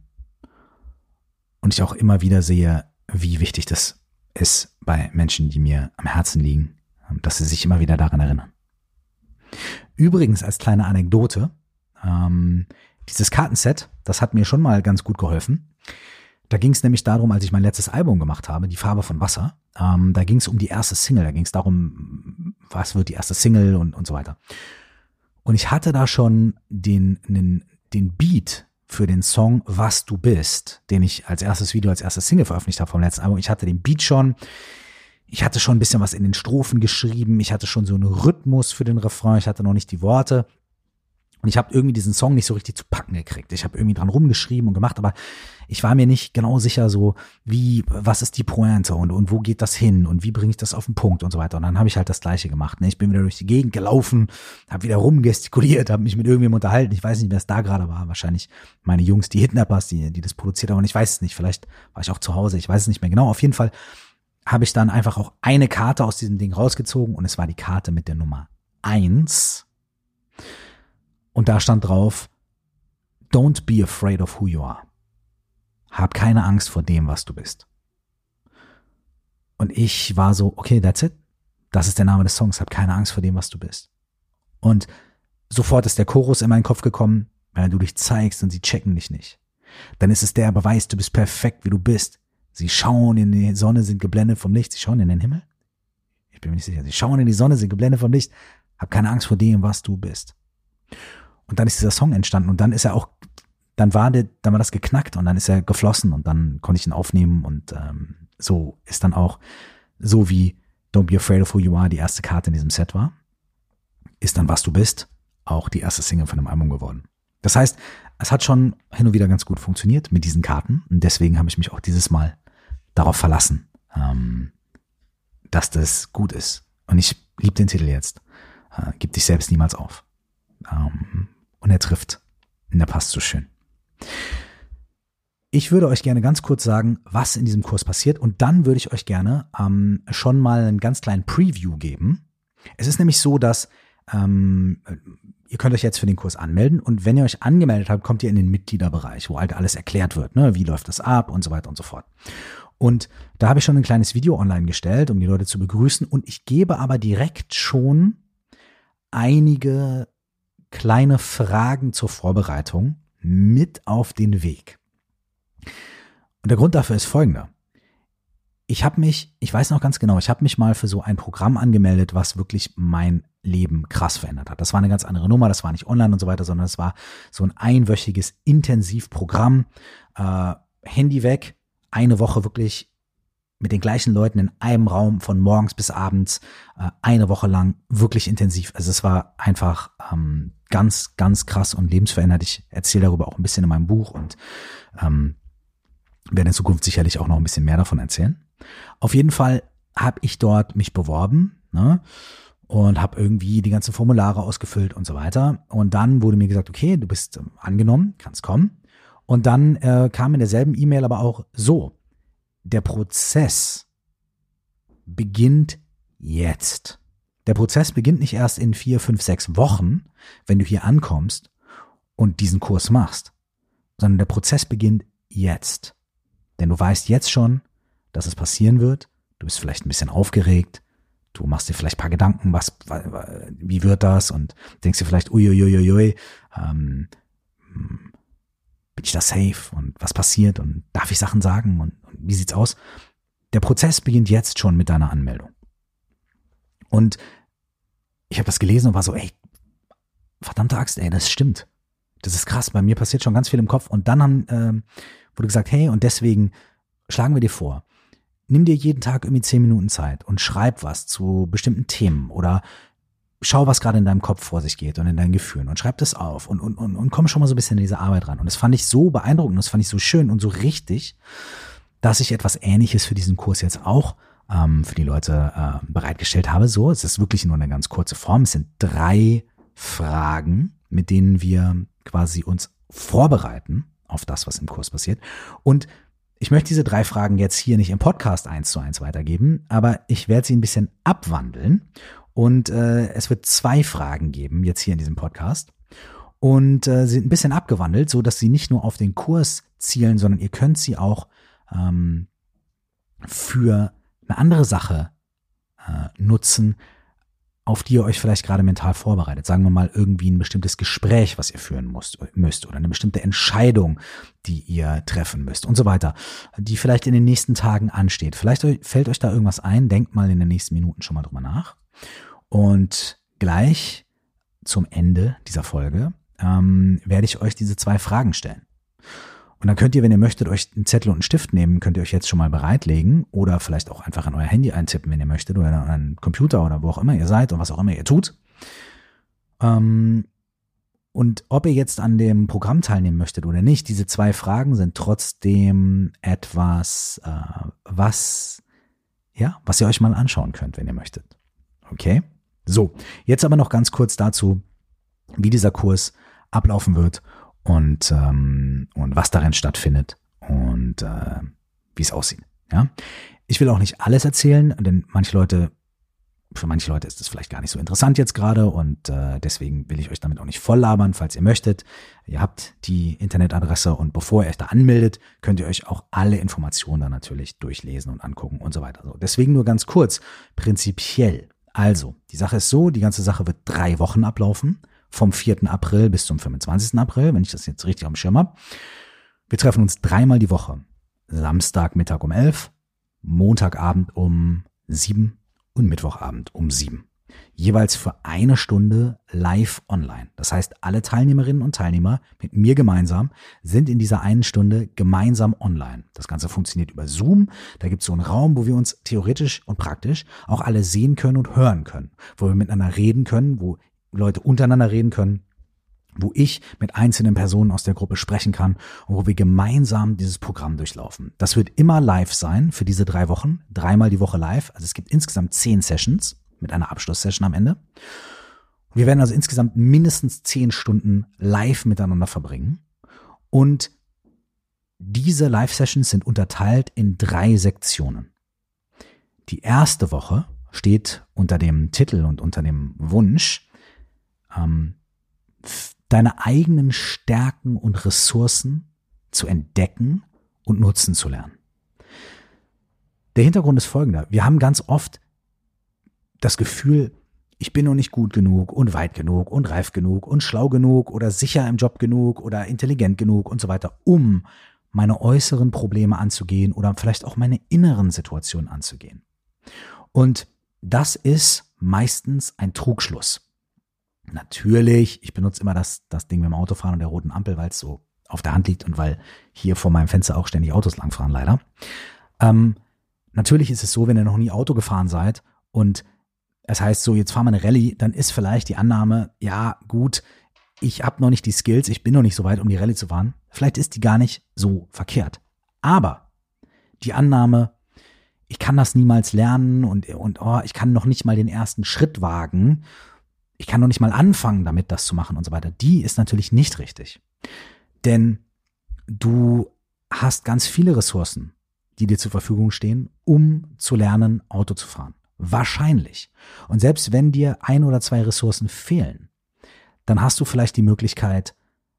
Und ich auch immer wieder sehe, wie wichtig das ist bei Menschen, die mir am Herzen liegen, dass sie sich immer wieder daran erinnern. Übrigens als kleine Anekdote, ähm, dieses Kartenset, das hat mir schon mal ganz gut geholfen. Da ging es nämlich darum, als ich mein letztes Album gemacht habe, Die Farbe von Wasser, ähm, da ging es um die erste Single, da ging es darum, was wird die erste Single und, und so weiter. Und ich hatte da schon den, den, den Beat für den Song Was du bist, den ich als erstes Video, als erstes Single veröffentlicht habe vom letzten Album. Ich hatte den Beat schon, ich hatte schon ein bisschen was in den Strophen geschrieben, ich hatte schon so einen Rhythmus für den Refrain, ich hatte noch nicht die Worte. Und ich habe irgendwie diesen Song nicht so richtig zu packen gekriegt. Ich habe irgendwie dran rumgeschrieben und gemacht, aber ich war mir nicht genau sicher so, wie, was ist die Pointe und, und wo geht das hin und wie bringe ich das auf den Punkt und so weiter. Und dann habe ich halt das Gleiche gemacht. Ne? Ich bin wieder durch die Gegend gelaufen, habe wieder rumgestikuliert, habe mich mit irgendjemandem unterhalten. Ich weiß nicht, wer es da gerade war. Wahrscheinlich meine Jungs, die Hitnappers, die, die das produziert haben. Und ich weiß es nicht. Vielleicht war ich auch zu Hause. Ich weiß es nicht mehr genau. Auf jeden Fall habe ich dann einfach auch eine Karte aus diesem Ding rausgezogen und es war die Karte mit der Nummer eins. Und da stand drauf, don't be afraid of who you are. Hab keine Angst vor dem, was du bist. Und ich war so, okay, that's it. Das ist der Name des Songs. Hab keine Angst vor dem, was du bist. Und sofort ist der Chorus in meinen Kopf gekommen, wenn du dich zeigst und sie checken dich nicht. Dann ist es der Beweis, du bist perfekt, wie du bist. Sie schauen in die Sonne, sind geblendet vom Licht. Sie schauen in den Himmel? Ich bin mir nicht sicher. Sie schauen in die Sonne, sind geblendet vom Licht. Hab keine Angst vor dem, was du bist. Und dann ist dieser Song entstanden und dann ist er auch, dann war der, dann war das geknackt und dann ist er geflossen und dann konnte ich ihn aufnehmen und ähm, so ist dann auch, so wie Don't Be Afraid of Who You Are die erste Karte in diesem Set war, ist dann Was du bist auch die erste Single von dem Album geworden. Das heißt, es hat schon hin und wieder ganz gut funktioniert mit diesen Karten und deswegen habe ich mich auch dieses Mal darauf verlassen, ähm, dass das gut ist. Und ich liebe den Titel jetzt. Äh, Gib dich selbst niemals auf. Ähm, und er trifft. Und der passt so schön. Ich würde euch gerne ganz kurz sagen, was in diesem Kurs passiert. Und dann würde ich euch gerne ähm, schon mal einen ganz kleinen Preview geben. Es ist nämlich so, dass ähm, ihr könnt euch jetzt für den Kurs anmelden. Und wenn ihr euch angemeldet habt, kommt ihr in den Mitgliederbereich, wo halt alles erklärt wird, ne? Wie läuft das ab und so weiter und so fort. Und da habe ich schon ein kleines Video online gestellt, um die Leute zu begrüßen. Und ich gebe aber direkt schon einige kleine Fragen zur Vorbereitung mit auf den Weg. Und der Grund dafür ist folgender. Ich habe mich, ich weiß noch ganz genau, ich habe mich mal für so ein Programm angemeldet, was wirklich mein Leben krass verändert hat. Das war eine ganz andere Nummer, das war nicht online und so weiter, sondern es war so ein einwöchiges Intensivprogramm, äh, Handy weg, eine Woche wirklich mit den gleichen Leuten in einem Raum von morgens bis abends, äh, eine Woche lang wirklich intensiv. Also es war einfach ähm, ganz, ganz krass und lebensverändert. Ich erzähle darüber auch ein bisschen in meinem Buch und ähm, werde in Zukunft sicherlich auch noch ein bisschen mehr davon erzählen. Auf jeden Fall habe ich dort mich beworben, ne, und habe irgendwie die ganzen Formulare ausgefüllt und so weiter. Und dann wurde mir gesagt, okay, du bist ähm, angenommen, kannst kommen. Und dann äh, kam in derselben E-Mail aber auch so, der Prozess beginnt jetzt. Der Prozess beginnt nicht erst in vier, fünf, sechs Wochen, wenn du hier ankommst und diesen Kurs machst, sondern der Prozess beginnt jetzt. Denn du weißt jetzt schon, dass es passieren wird. Du bist vielleicht ein bisschen aufgeregt. Du machst dir vielleicht ein paar Gedanken, was, wie wird das? Und denkst dir vielleicht, uiuiuiui, ähm, bin ich da safe? Und was passiert? Und darf ich Sachen sagen? Und, und wie sieht's aus? Der Prozess beginnt jetzt schon mit deiner Anmeldung. Und ich habe das gelesen und war so, ey, verdammte Axt, ey, das stimmt. Das ist krass, bei mir passiert schon ganz viel im Kopf. Und dann haben, ähm, wurde gesagt, hey, und deswegen schlagen wir dir vor, nimm dir jeden Tag irgendwie zehn Minuten Zeit und schreib was zu bestimmten Themen oder schau, was gerade in deinem Kopf vor sich geht und in deinen Gefühlen und schreib das auf und, und, und, und komm schon mal so ein bisschen in diese Arbeit ran. Und das fand ich so beeindruckend, das fand ich so schön und so richtig, dass ich etwas Ähnliches für diesen Kurs jetzt auch ähm, für die Leute äh, bereitgestellt habe. So, es ist wirklich nur eine ganz kurze Form. Es sind drei Fragen, mit denen wir quasi uns vorbereiten auf das, was im Kurs passiert. Und ich möchte diese drei Fragen jetzt hier nicht im Podcast eins zu eins weitergeben, aber ich werde sie ein bisschen abwandeln und äh, es wird zwei Fragen geben jetzt hier in diesem Podcast und äh, sie sind ein bisschen abgewandelt, so dass sie nicht nur auf den Kurs zielen, sondern ihr könnt sie auch ähm, für eine andere Sache äh, nutzen, auf die ihr euch vielleicht gerade mental vorbereitet. Sagen wir mal irgendwie ein bestimmtes Gespräch, was ihr führen müsst, müsst oder eine bestimmte Entscheidung, die ihr treffen müsst und so weiter, die vielleicht in den nächsten Tagen ansteht. Vielleicht fällt euch da irgendwas ein, denkt mal in den nächsten Minuten schon mal drüber nach. Und gleich zum Ende dieser Folge ähm, werde ich euch diese zwei Fragen stellen. Und dann könnt ihr, wenn ihr möchtet, euch einen Zettel und einen Stift nehmen, könnt ihr euch jetzt schon mal bereitlegen oder vielleicht auch einfach an euer Handy eintippen, wenn ihr möchtet, oder an einen Computer oder wo auch immer ihr seid und was auch immer ihr tut. Ähm, und ob ihr jetzt an dem Programm teilnehmen möchtet oder nicht, diese zwei Fragen sind trotzdem etwas, äh, was, ja, was ihr euch mal anschauen könnt, wenn ihr möchtet. Okay? So, jetzt aber noch ganz kurz dazu, wie dieser Kurs ablaufen wird und ähm, und was darin stattfindet und äh, wie es aussieht. Ja, ich will auch nicht alles erzählen, denn manche Leute, für manche Leute ist das vielleicht gar nicht so interessant jetzt gerade und äh, deswegen will ich euch damit auch nicht voll labern, falls ihr möchtet. Ihr habt die Internetadresse und bevor ihr euch da anmeldet, könnt ihr euch auch alle Informationen dann natürlich durchlesen und angucken und so weiter. So, deswegen nur ganz kurz, prinzipiell. Also, die Sache ist so, die ganze Sache wird drei Wochen ablaufen. Vom vierten April bis zum fünfundzwanzigsten April, wenn ich das jetzt richtig auf dem Schirm habe. Wir treffen uns dreimal die Woche. Samstagmittag um elf, Montagabend um sieben und Mittwochabend um sieben. Jeweils für eine Stunde live online. Das heißt, alle Teilnehmerinnen und Teilnehmer mit mir gemeinsam sind in dieser einen Stunde gemeinsam online. Das Ganze funktioniert über Zoom. Da gibt es so einen Raum, wo wir uns theoretisch und praktisch auch alle sehen können und hören können. Wo wir miteinander reden können, wo Leute untereinander reden können, wo ich mit einzelnen Personen aus der Gruppe sprechen kann und wo wir gemeinsam dieses Programm durchlaufen. Das wird immer live sein für diese drei Wochen, dreimal die Woche live. Also es gibt insgesamt zehn Sessions mit einer Abschlusssession am Ende. Wir werden also insgesamt mindestens zehn Stunden live miteinander verbringen. Und diese Live-Sessions sind unterteilt in drei Sektionen. Die erste Woche steht unter dem Titel und unter dem Wunsch, ähm, deine eigenen Stärken und Ressourcen zu entdecken und nutzen zu lernen. Der Hintergrund ist folgender. Wir haben ganz oft das Gefühl, ich bin noch nicht gut genug und weit genug und reif genug und schlau genug oder sicher im Job genug oder intelligent genug und so weiter, um meine äußeren Probleme anzugehen oder vielleicht auch meine inneren Situationen anzugehen. Und das ist meistens ein Trugschluss. Natürlich, ich benutze immer das, das Ding mit dem Autofahren und der roten Ampel, weil es so auf der Hand liegt und weil hier vor meinem Fenster auch ständig Autos langfahren, leider. Ähm, natürlich ist es so, wenn ihr noch nie Auto gefahren seid und es heißt so, jetzt fahren wir eine Rallye, dann ist vielleicht die Annahme, ja gut, ich habe noch nicht die Skills, ich bin noch nicht so weit, um die Rallye zu fahren. Vielleicht ist die gar nicht so verkehrt. Aber die Annahme, ich kann das niemals lernen und, und oh, ich kann noch nicht mal den ersten Schritt wagen, ich kann noch nicht mal anfangen damit, das zu machen und so weiter, die ist natürlich nicht richtig. Denn du hast ganz viele Ressourcen, die dir zur Verfügung stehen, um zu lernen, Auto zu fahren. Wahrscheinlich. Und selbst wenn dir ein oder zwei Ressourcen fehlen, dann hast du vielleicht die Möglichkeit,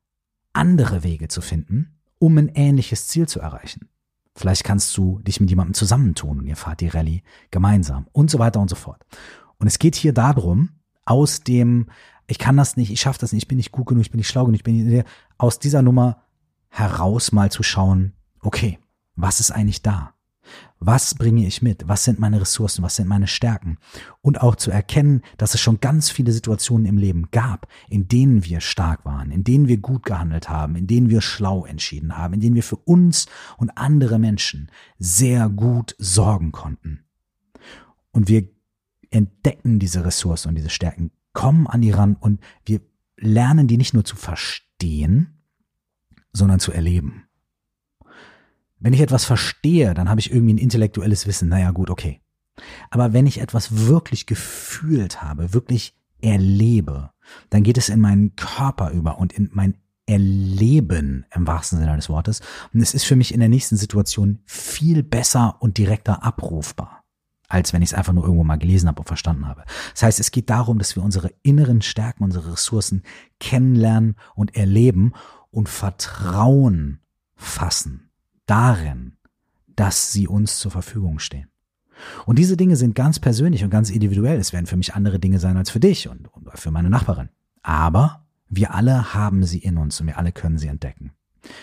andere Wege zu finden, um ein ähnliches Ziel zu erreichen. Vielleicht kannst du dich mit jemandem zusammentun und ihr fahrt die Rallye gemeinsam und so weiter und so fort. Und es geht hier darum, aus dem, ich kann das nicht, ich schaffe das nicht, ich bin nicht gut genug, ich bin nicht schlau genug, ich bin nicht, aus dieser Nummer heraus mal zu schauen, okay, was ist eigentlich da? Was bringe ich mit? Was sind meine Ressourcen? Was sind meine Stärken? Und auch zu erkennen, dass es schon ganz viele Situationen im Leben gab, in denen wir stark waren, in denen wir gut gehandelt haben, in denen wir schlau entschieden haben, in denen wir für uns und andere Menschen sehr gut sorgen konnten. Und wir entdecken diese Ressourcen und diese Stärken, kommen an die ran und wir lernen die nicht nur zu verstehen, sondern zu erleben. Wenn ich etwas verstehe, dann habe ich irgendwie ein intellektuelles Wissen. Naja, gut, okay. Aber wenn ich etwas wirklich gefühlt habe, wirklich erlebe, dann geht es in meinen Körper über und in mein Erleben im wahrsten Sinne des Wortes. Und es ist für mich in der nächsten Situation viel besser und direkter abrufbar, als wenn ich es einfach nur irgendwo mal gelesen habe und verstanden habe. Das heißt, es geht darum, dass wir unsere inneren Stärken, unsere Ressourcen kennenlernen und erleben und Vertrauen fassen darin, dass sie uns zur Verfügung stehen. Und diese Dinge sind ganz persönlich und ganz individuell. Es werden für mich andere Dinge sein als für dich und, und für meine Nachbarin. Aber wir alle haben sie in uns und wir alle können sie entdecken.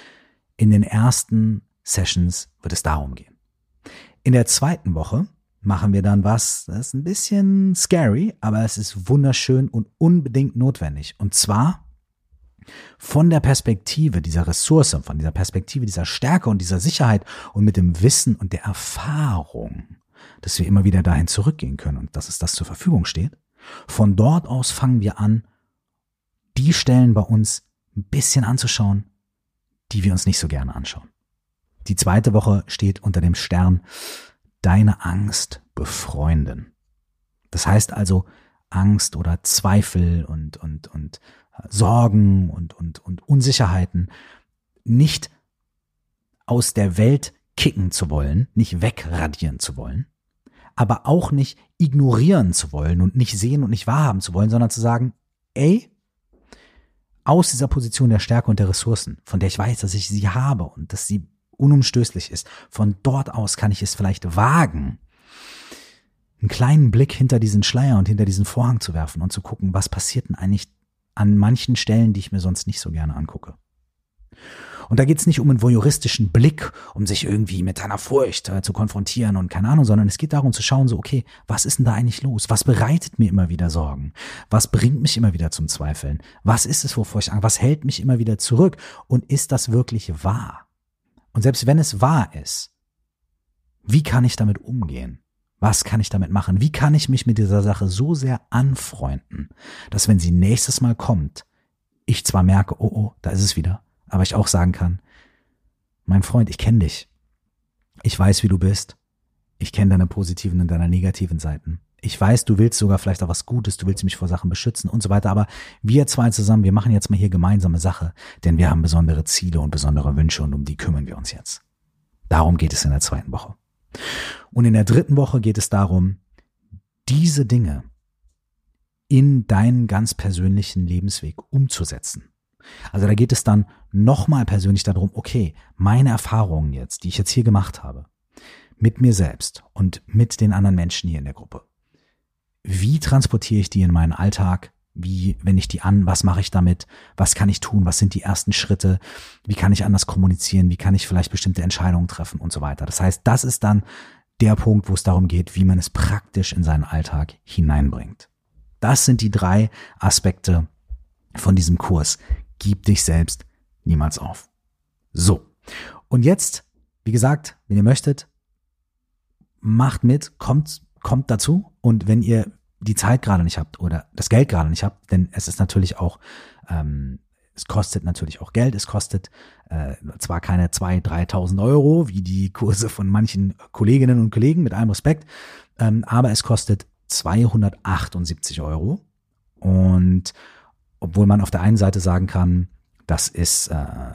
In den ersten Sessions wird es darum gehen. In der zweiten Woche machen wir dann was, das ist ein bisschen scary, aber es ist wunderschön und unbedingt notwendig. Und zwar von der Perspektive dieser Ressource, von dieser Perspektive dieser Stärke und dieser Sicherheit und mit dem Wissen und der Erfahrung, dass wir immer wieder dahin zurückgehen können und dass es das zur Verfügung steht. Von dort aus fangen wir an, die Stellen bei uns ein bisschen anzuschauen, die wir uns nicht so gerne anschauen. Die zweite Woche steht unter dem Stern deine Angst befreunden. Das heißt also Angst oder Zweifel und und und Sorgen und und und Unsicherheiten nicht aus der Welt kicken zu wollen, nicht wegradieren zu wollen, aber auch nicht ignorieren zu wollen und nicht sehen und nicht wahrhaben zu wollen, sondern zu sagen, ey, aus dieser Position der Stärke und der Ressourcen, von der ich weiß, dass ich sie habe und dass sie unumstößlich ist, von dort aus kann ich es vielleicht wagen, einen kleinen Blick hinter diesen Schleier und hinter diesen Vorhang zu werfen und zu gucken, was passiert denn eigentlich an manchen Stellen, die ich mir sonst nicht so gerne angucke. Und da geht es nicht um einen voyeuristischen Blick, um sich irgendwie mit einer Furcht äh, zu konfrontieren und keine Ahnung, sondern es geht darum zu schauen, so okay, was ist denn da eigentlich los? Was bereitet mir immer wieder Sorgen? Was bringt mich immer wieder zum Zweifeln? Was ist es, wovor ich Angst? Was hält mich immer wieder zurück? Und ist das wirklich wahr? Und selbst wenn es wahr ist, wie kann ich damit umgehen? Was kann ich damit machen? Wie kann ich mich mit dieser Sache so sehr anfreunden, dass wenn sie nächstes Mal kommt, ich zwar merke, oh oh, da ist es wieder, aber ich auch sagen kann, mein Freund, ich kenne dich. Ich weiß, wie du bist. Ich kenne deine positiven und deine negativen Seiten. Ich weiß, du willst sogar vielleicht auch was Gutes, du willst mich vor Sachen beschützen und so weiter, aber wir zwei zusammen, wir machen jetzt mal hier gemeinsame Sache, denn wir haben besondere Ziele und besondere Wünsche und um die kümmern wir uns jetzt. Darum geht es in der zweiten Woche. Und in der dritten Woche geht es darum, diese Dinge in deinen ganz persönlichen Lebensweg umzusetzen. Also da geht es dann nochmal persönlich darum, okay, meine Erfahrungen jetzt, die ich jetzt hier gemacht habe, mit mir selbst und mit den anderen Menschen hier in der Gruppe, wie transportiere ich die in meinen Alltag? Wie wende ich die an? Was mache ich damit? Was kann ich tun? Was sind die ersten Schritte? Wie kann ich anders kommunizieren? Wie kann ich vielleicht bestimmte Entscheidungen treffen und so weiter? Das heißt, das ist dann der Punkt, wo es darum geht, wie man es praktisch in seinen Alltag hineinbringt. Das sind die drei Aspekte von diesem Kurs. Gib dich selbst niemals auf. So. Und jetzt, wie gesagt, wenn ihr möchtet, macht mit, kommt, kommt dazu. Und wenn ihr die Zeit gerade nicht habt oder das Geld gerade nicht habt, denn es ist natürlich auch, ähm, es kostet natürlich auch Geld, es kostet äh, zwar keine zweitausend, dreitausend Euro, wie die Kurse von manchen Kolleginnen und Kollegen, mit allem Respekt, ähm, aber es kostet zweihundertachtundsiebzig Euro. Und obwohl man auf der einen Seite sagen kann, das ist äh, äh,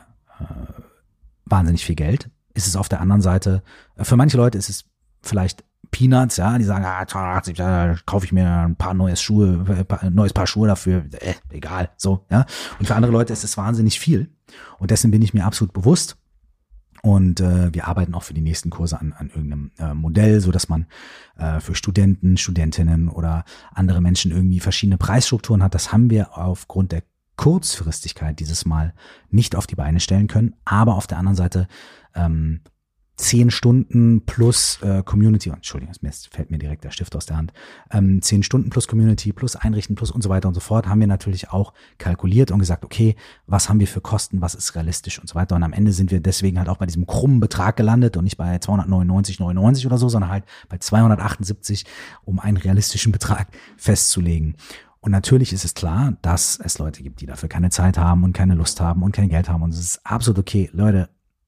wahnsinnig viel Geld, ist es auf der anderen Seite, äh, für manche Leute ist es vielleicht Peanuts, ja, die sagen, ah, zweihundertachtzig, da kaufe ich mir ein paar neues Schuhe, ein neues Paar Schuhe dafür, äh, egal, so, ja. Und für andere Leute ist es wahnsinnig viel. Und dessen bin ich mir absolut bewusst. Und äh, wir arbeiten auch für die nächsten Kurse an, an irgendeinem äh, Modell, so dass man äh, für Studenten, Studentinnen oder andere Menschen irgendwie verschiedene Preisstrukturen hat. Das haben wir aufgrund der Kurzfristigkeit dieses Mal nicht auf die Beine stellen können. Aber auf der anderen Seite ähm, zehn Stunden plus äh, Community, Entschuldigung, es fällt mir direkt der Stift aus der Hand, ähm, zehn Stunden plus Community, plus Einrichten, plus und so weiter und so fort, haben wir natürlich auch kalkuliert und gesagt, okay, was haben wir für Kosten, was ist realistisch und so weiter. Und am Ende sind wir deswegen halt auch bei diesem krummen Betrag gelandet und nicht bei zweihundertneunundneunzig Euro neunundneunzig oder so, sondern halt bei zweihundertachtundsiebzig, um einen realistischen Betrag festzulegen. Und natürlich ist es klar, dass es Leute gibt, die dafür keine Zeit haben und keine Lust haben und kein Geld haben. Und es ist absolut okay. Leute,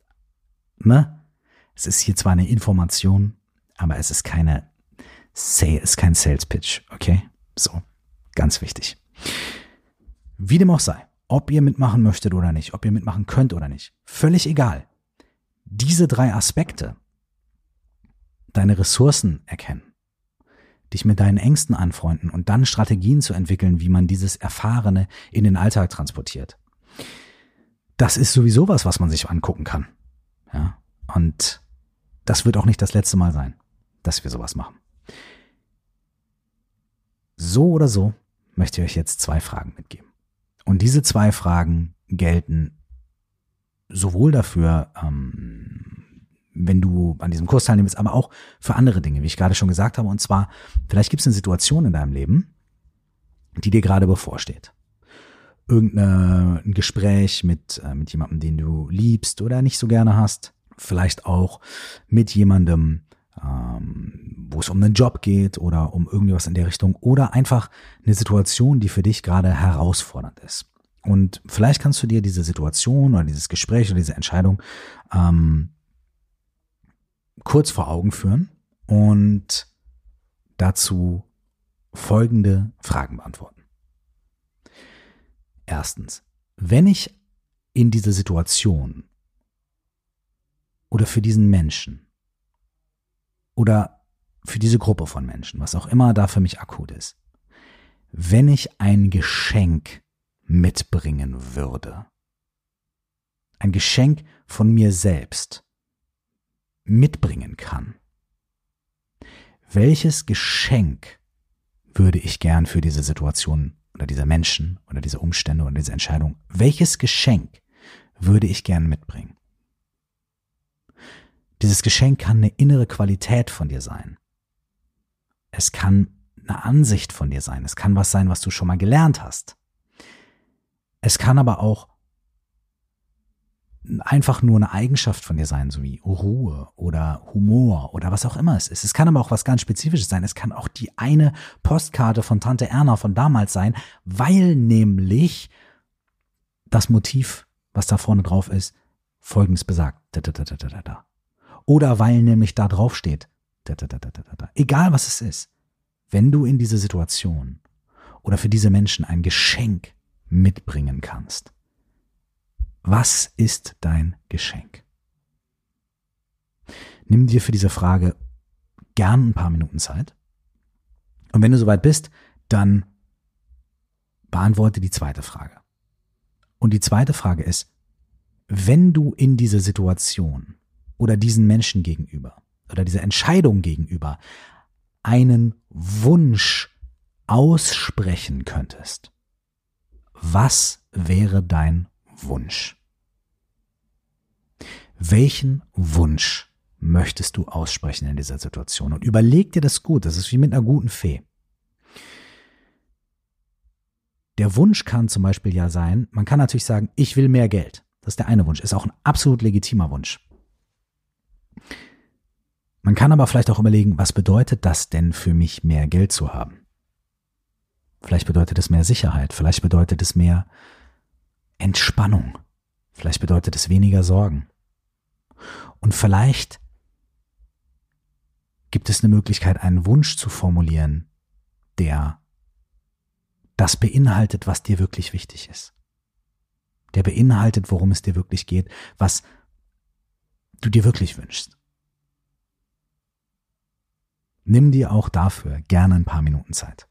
ne? Es ist hier zwar eine Information, aber es ist keine, es ist kein Sales Pitch, okay? So, ganz wichtig. Wie dem auch sei, ob ihr mitmachen möchtet oder nicht, ob ihr mitmachen könnt oder nicht, völlig egal. Diese drei Aspekte, deine Ressourcen erkennen, dich mit deinen Ängsten anfreunden und dann Strategien zu entwickeln, wie man dieses Erfahrene in den Alltag transportiert. Das ist sowieso was, was man sich angucken kann. Ja, und das wird auch nicht das letzte Mal sein, dass wir sowas machen. So oder so möchte ich euch jetzt zwei Fragen mitgeben. Und diese zwei Fragen gelten sowohl dafür, ähm, wenn du an diesem Kurs teilnimmst, aber auch für andere Dinge, wie ich gerade schon gesagt habe. Und zwar, vielleicht gibt es eine Situation in deinem Leben, die dir gerade bevorsteht. Irgendein Gespräch mit, äh, mit jemandem, den du liebst oder nicht so gerne hast. Vielleicht auch mit jemandem, ähm, wo es um einen Job geht oder um irgendwas in der Richtung oder einfach eine Situation, die für dich gerade herausfordernd ist. Und vielleicht kannst du dir diese Situation oder dieses Gespräch oder diese Entscheidung ähm, kurz vor Augen führen und dazu folgende Fragen beantworten. Erstens, wenn ich in diese Situation oder für diesen Menschen oder für diese Gruppe von Menschen, was auch immer da für mich akut ist, wenn ich ein Geschenk mitbringen würde, ein Geschenk von mir selbst mitbringen kann, welches Geschenk würde ich gern für diese Situation oder diese Menschen oder diese Umstände oder diese Entscheidung, welches Geschenk würde ich gern mitbringen? Dieses Geschenk kann eine innere Qualität von dir sein. Es kann eine Ansicht von dir sein. Es kann was sein, was du schon mal gelernt hast. Es kann aber auch einfach nur eine Eigenschaft von dir sein, so wie Ruhe oder Humor oder was auch immer es ist. Es kann aber auch was ganz Spezifisches sein. Es kann auch die eine Postkarte von Tante Erna von damals sein, weil nämlich das Motiv, was da vorne drauf ist, Folgendes besagt. Da, da, da, da, da. Oder weil nämlich da drauf steht, da, da, da, da, da, da. Egal was es ist. wenn du in diese Situation oder für diese Menschen ein Geschenk mitbringen kannst, was ist dein Geschenk? Nimm dir für diese Frage gern ein paar Minuten Zeit. Und wenn du soweit bist, dann beantworte die zweite Frage. Und die zweite Frage ist, wenn du in dieser Situation oder diesen Menschen gegenüber oder dieser Entscheidung gegenüber einen Wunsch aussprechen könntest, was wäre dein Wunsch? Welchen Wunsch möchtest du aussprechen in dieser Situation? Und überleg dir das gut, das ist wie mit einer guten Fee. Der Wunsch kann zum Beispiel ja sein, man kann natürlich sagen, ich will mehr Geld. Das ist der eine Wunsch, ist auch ein absolut legitimer Wunsch. Man kann aber vielleicht auch überlegen, was bedeutet das denn für mich, mehr Geld zu haben? Vielleicht bedeutet es mehr Sicherheit, vielleicht bedeutet es mehr Entspannung, vielleicht bedeutet es weniger Sorgen. Und vielleicht gibt es eine Möglichkeit, einen Wunsch zu formulieren, der das beinhaltet, was dir wirklich wichtig ist. Der beinhaltet, worum es dir wirklich geht, was du dir wirklich wünschst. Nimm dir auch dafür gerne ein paar Minuten Zeit.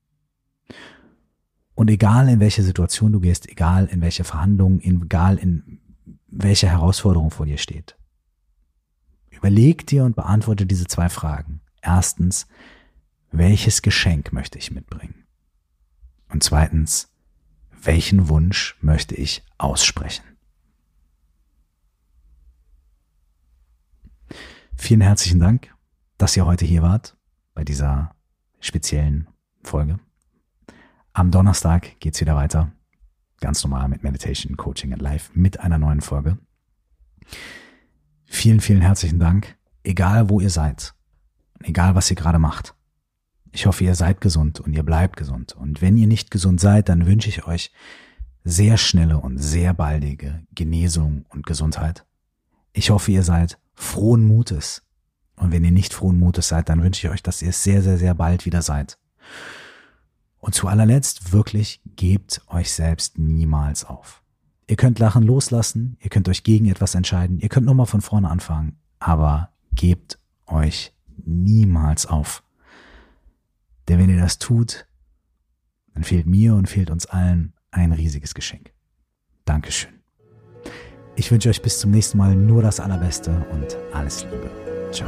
Und egal in welche Situation du gehst, egal in welche Verhandlungen, egal in welche Herausforderung vor dir steht, überleg dir und beantworte diese zwei Fragen. Erstens, welches Geschenk möchte ich mitbringen? Und zweitens, welchen Wunsch möchte ich aussprechen? Vielen herzlichen Dank, dass ihr heute hier wart bei dieser speziellen Folge. Am Donnerstag geht's wieder weiter, ganz normal mit Meditation, Coaching and Life mit einer neuen Folge. Vielen, vielen herzlichen Dank, egal wo ihr seid, egal was ihr gerade macht. Ich hoffe, ihr seid gesund und ihr bleibt gesund. Und wenn ihr nicht gesund seid, dann wünsche ich euch sehr schnelle und sehr baldige Genesung und Gesundheit. Ich hoffe, ihr seid frohen Mutes. Und wenn ihr nicht frohen Mutes seid, dann wünsche ich euch, dass ihr es sehr, sehr, sehr bald wieder seid. Und zu allerletzt, wirklich, gebt euch selbst niemals auf. Ihr könnt Lachen loslassen, ihr könnt euch gegen etwas entscheiden, ihr könnt nochmal von vorne anfangen, aber gebt euch niemals auf. Denn wenn ihr das tut, dann fehlt mir und fehlt uns allen ein riesiges Geschenk. Dankeschön. Ich wünsche euch bis zum nächsten Mal nur das Allerbeste und alles Liebe. Ciao.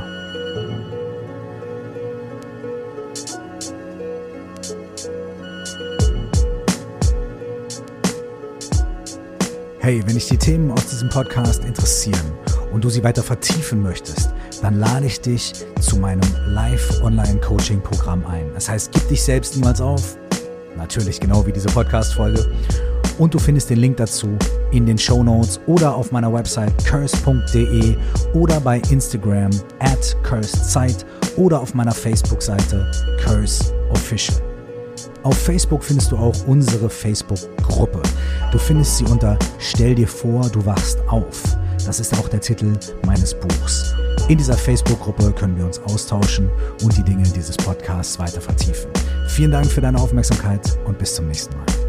Hey, wenn dich die Themen aus diesem Podcast interessieren und du sie weiter vertiefen möchtest, dann lade ich dich zu meinem Live-Online-Coaching-Programm ein. Das heißt, gib dich selbst niemals auf, natürlich genau wie diese Podcast-Folge, und du findest den Link dazu in den Shownotes oder auf meiner Website curse punkt de oder bei Instagram at cursedzeit oder auf meiner Facebook-Seite Curse Official. Auf Facebook findest du auch unsere Facebook-Gruppe. Du findest sie unter Stell dir vor, du wachst auf. Das ist auch der Titel meines Buchs. In dieser Facebook-Gruppe können wir uns austauschen und die Dinge dieses Podcasts weiter vertiefen. Vielen Dank für deine Aufmerksamkeit und bis zum nächsten Mal.